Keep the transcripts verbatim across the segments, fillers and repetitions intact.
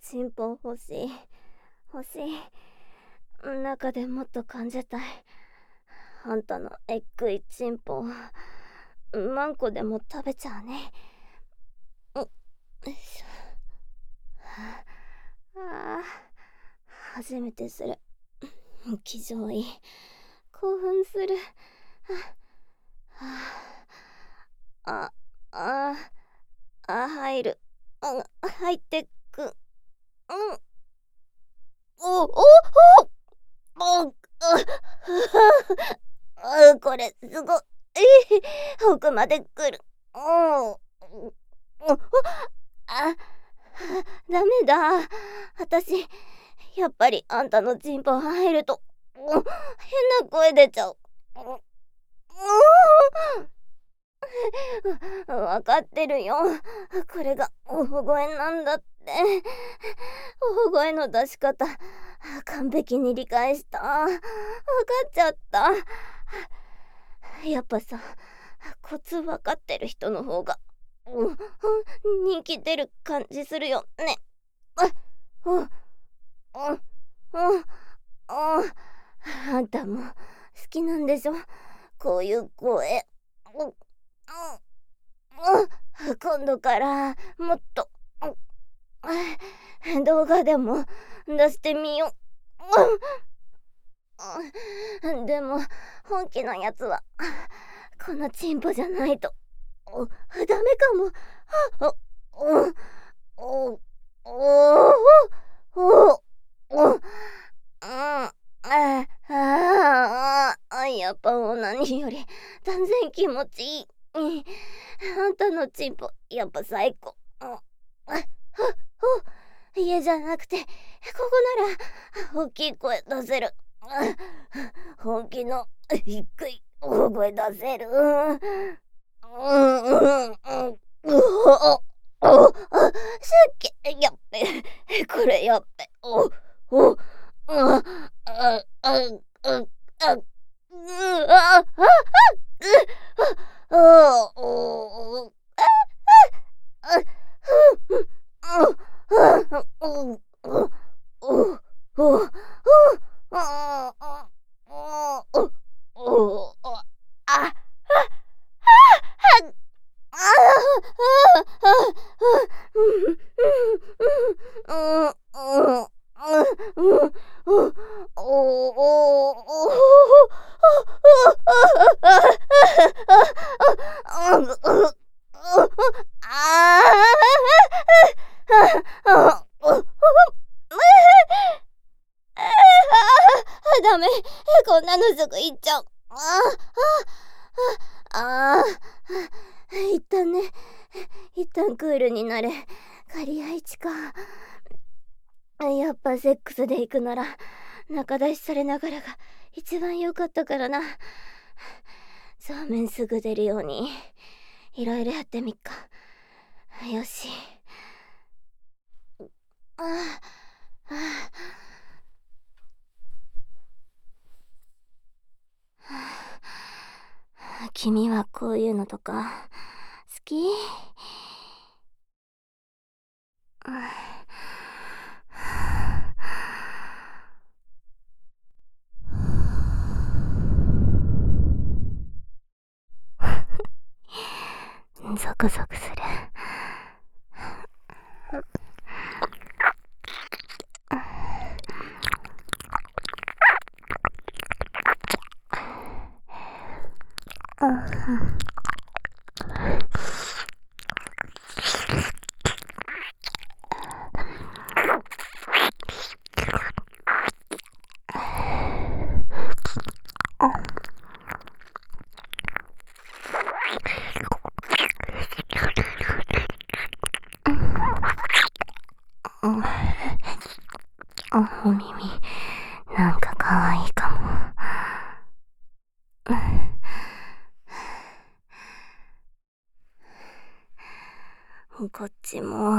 チンポ欲しい欲しい。中でもっと感じたい。あんたのえっぐいチンポ何個でも食べちゃうね。よいしょ。ああ、初めてする。気丈いい。興奮する。ああああ入る。あ入ってく。うん。おおおおあこれすごい。奥まで来る。おあダメだ。私やっぱりあんたのチンポ入ると変な声出ちゃう。わかってるよ。これが大声なんだって。大声の出し方完璧に理解した。わかっちゃった。やっぱさ、コツ分かってる人の方が人気出る感じするよね。あんたも好きなんでしょ、こういう声。今度からもっと動画でも出してみよう。でも本気のやつはこのチンポじゃないとダメかも。おおおおおああやっぱ何より断然気持ちいい。あんたのチンポやっぱ最高。家じゃなくてここなら大きい声出せる。本気の低い大声出せる。すっげやっべこれやっべおおあああああダメ、こんなのすぐ行っちゃう。ああああ一旦ね、一旦クールになれ。刈り合いちか。やっぱセックスで行くなら仲出しされながらが一番良かったからな。そうめんすぐ出るようにいろいろやってみっか。よし。ああああ君はこういうのとか好き？ゾクゾクする。お耳なんかかわいいかも。こっちも。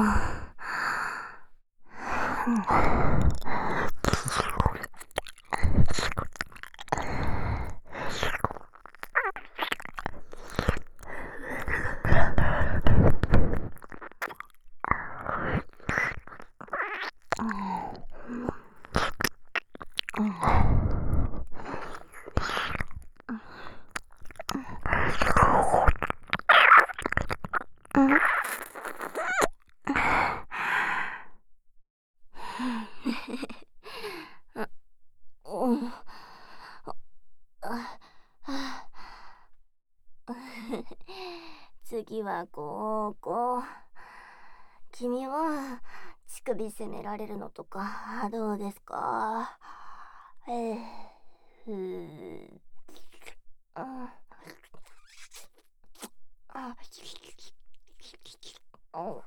次はこうこう。君は乳首責められるのとかどうですか？えー、ふーあああ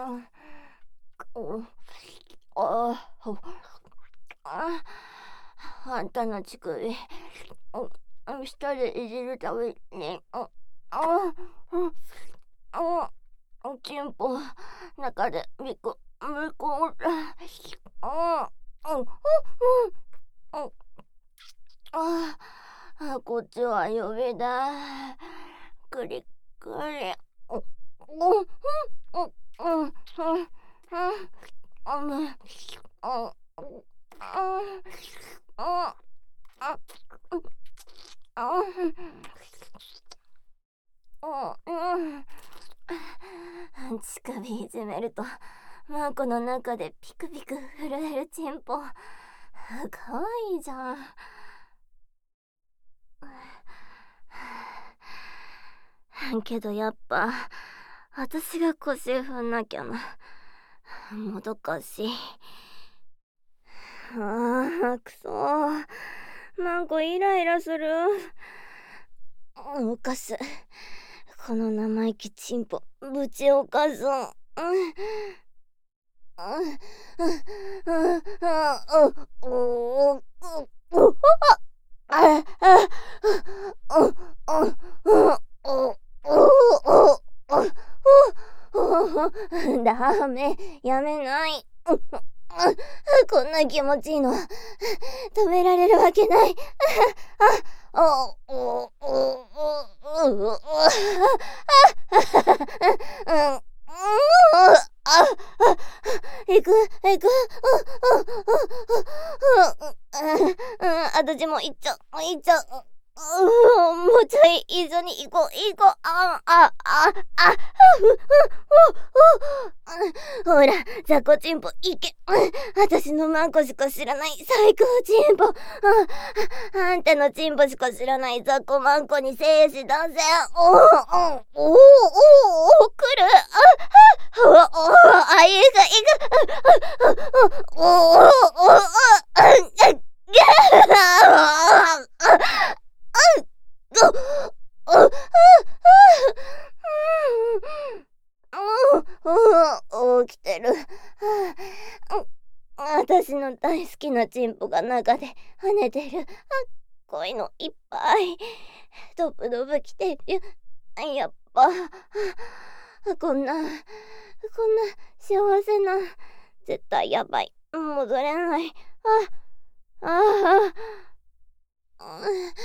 あああんたの乳首下でいじるたびにあああおちんぽ中でみこみこああああこっちは指だくりくりおおおおうんあむああああああ乳首いじめるとマーコの中でピクピク震えるチンポかわいいじゃん。けどやっぱ私が腰踏んなきゃな。もどかしい。ああくそー、なんかイライラする。おかす。この生意気チンポぶちおかす。ダメ、やめない。こんな気持ちいいの止められるわけない。行く行く。私も行っちゃう行っちゃう。もうちょい一緒に行こう行こう。ああああほら雑魚チンポ行け。私のマンコしか知らない最高チンポ。あんたのチンポしか知らない雑魚マンコに精子出せ。おおおおおお来る。おおあいくいく。おおおお起きてる。私の大好きなチンポが中で跳ねてる。恋のいっぱいドブドブ来てる。やっぱこんなこんな幸せな絶対やばい戻れない。あああ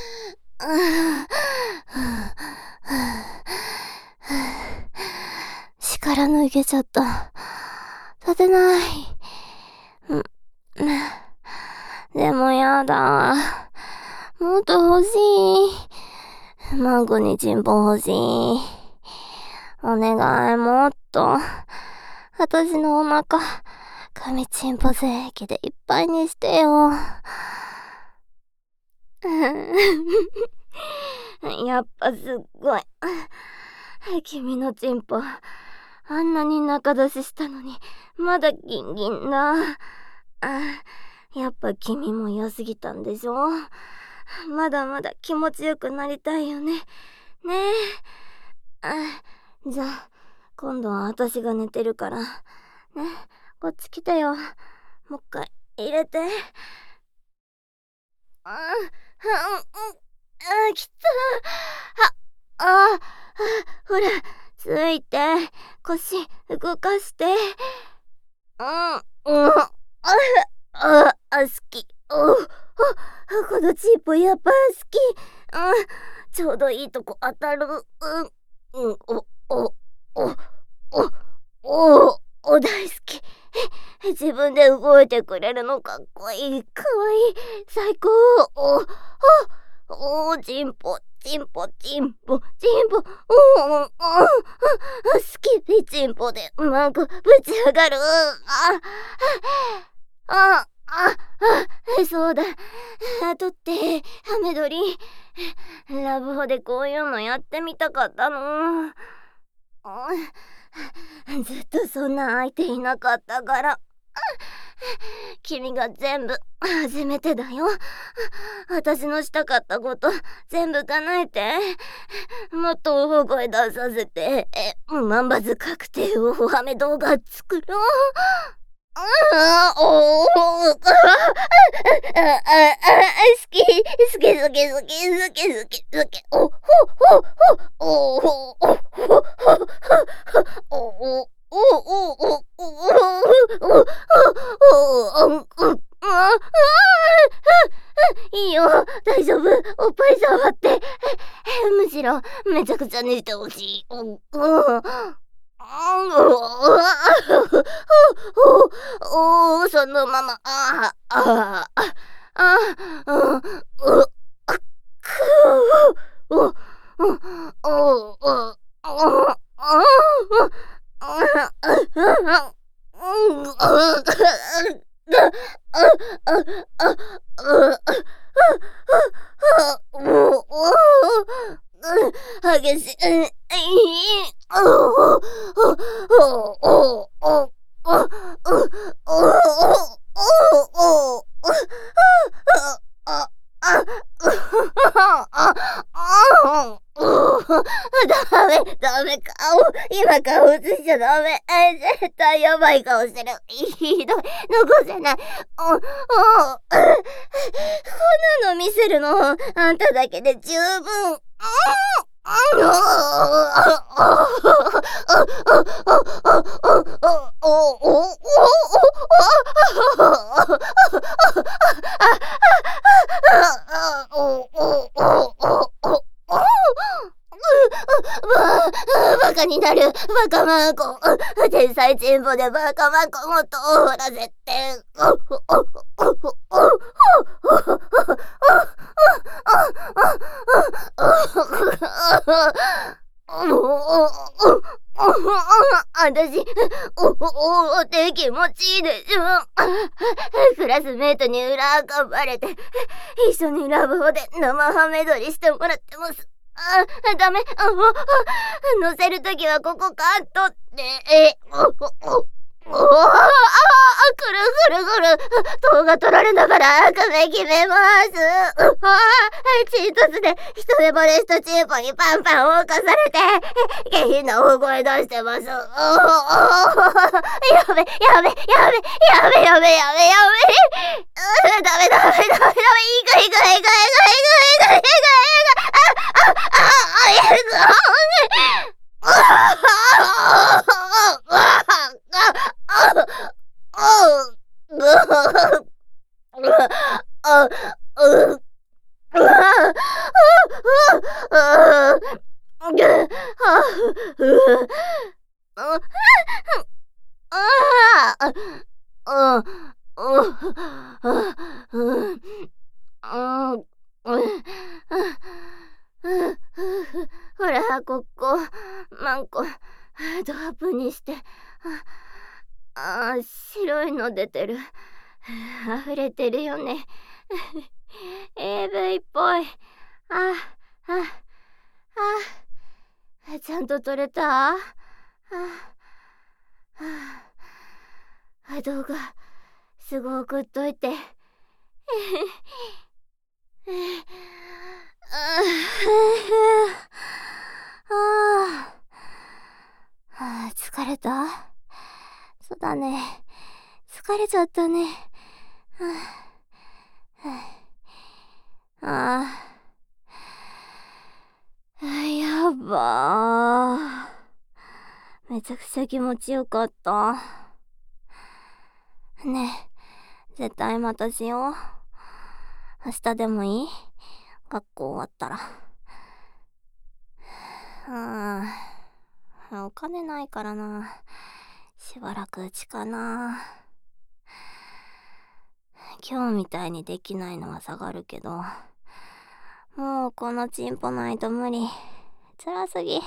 力抜けちゃった。立てない。でもやだ。もっと欲しい。マンコにチンポ欲しい。お願いもっと。私のお腹紙チンポ精液でいっぱいにしてよ。やっぱすっごい。君のチンポあんなに中出ししたのにまだギンギンだ。やっぱ君も良すぎたんでしょ。まだまだ気持ちよくなりたいよね。ねえ。じゃあ今度は私が寝てるからね、こっち来てよ。もう一回入れて。あああ、きた。ああほらついて腰動かして。うんうんああ好き。おこのチンポやっぱ好き。うんちょうどいいとこ当たる。うんうんおおおおおお大好き。自分で動いてくれるのかっこいい。かわいい最高。おおおチンポチンポチンポチンポ、おおおお、スキピチンポでうまくぶち上がる。ああああ、そうだ。あとってハメ撮りラブホでこういうのやってみたかったの。ずっとそんな相手いなかったから。君が全部初めてだよ。私のしたかったこと全部叶えて、もっと大声出させて、万発確定大雨動画作ろう。ああ、おお、好き、好き、好き、好き、好き、好き、好き、おほほほ、おほほほ、おお、おお、おお、おお、いいよ、大丈夫、おっぱい触って、むしろめちゃくちゃ寝てほしい。おお、そのまま、ああ、ああ、ああ、う、くお、お、お、お、お、激しい。ダメ、ダメ、顔、今顔映しちゃダメ。絶対やばい顔してる。ひどい、残せない。お、お、こんなの見せるの、あんただけで十分。バカになる、バカマンコ。天才チンポでバカマンコもっとおらせて。私、お、お、おって気持ちいいでしょ。クラスメートに裏垢バレて、一緒にラブホで生ハメ撮りしてもらってます。あ、ダメ。あ、乗せるときはここカットって。え、お、お、お、おああ、くるくるくる。動画撮られながら首決めます。ああ、チートスで一目惚れしたチンポにパンパンを犯されて、下品な大声出してます。おお、やべ、やべ、やべ、やべ、やべ、やべ、やべ。ダメ、ダメ、ダメ、ダメ、いくいくいくいくいくいくいくいくいく。あ、あ、あ、あ、やるか。ほら、ここ、マンコ、ドアップにして。ああ、白いの出てる。溢れてるよね。エーブイ っぽい。あ、あ、あ、ちゃんと撮れた？あ、あ、動画、すぐ送っといて。あ、疲れた？そうだね。疲れちゃったね。ああ、やばー。めちゃくちゃ気持ちよかった。ねえ、絶対またしよう。明日でもいい？学校終わったら。うん、お金ないからな。しばらくうちかな。今日みたいにできないのは下がるけど、 もうこのチンポないと無理。辛すぎ。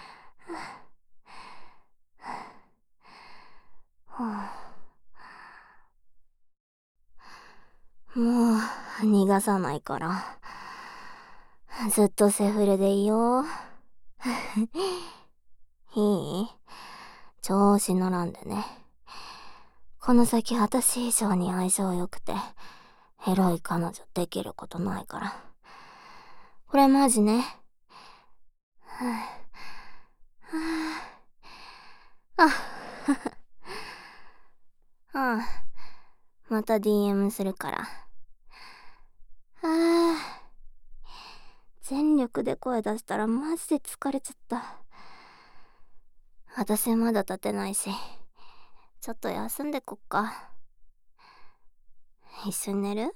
もう逃がさないから。ずっとセフレでいいよ。いい？調子乗らんでね。この先私以上に相性良くて、エロい彼女できることないから。これマジね。あ、うん。また ディーエム するから。ああ。全力で声出したらマジで疲れちゃった。私まだ立てないし、ちょっと休んでこっか。一緒に寝る？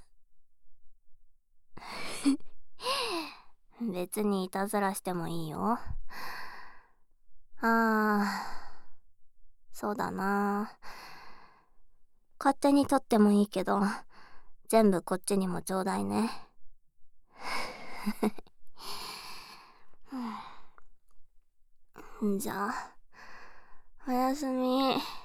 別にいたずらしてもいいよ。ああ、そうだな。勝手に取ってもいいけど、全部こっちにもちょうだいね。じゃあ、おやすみ。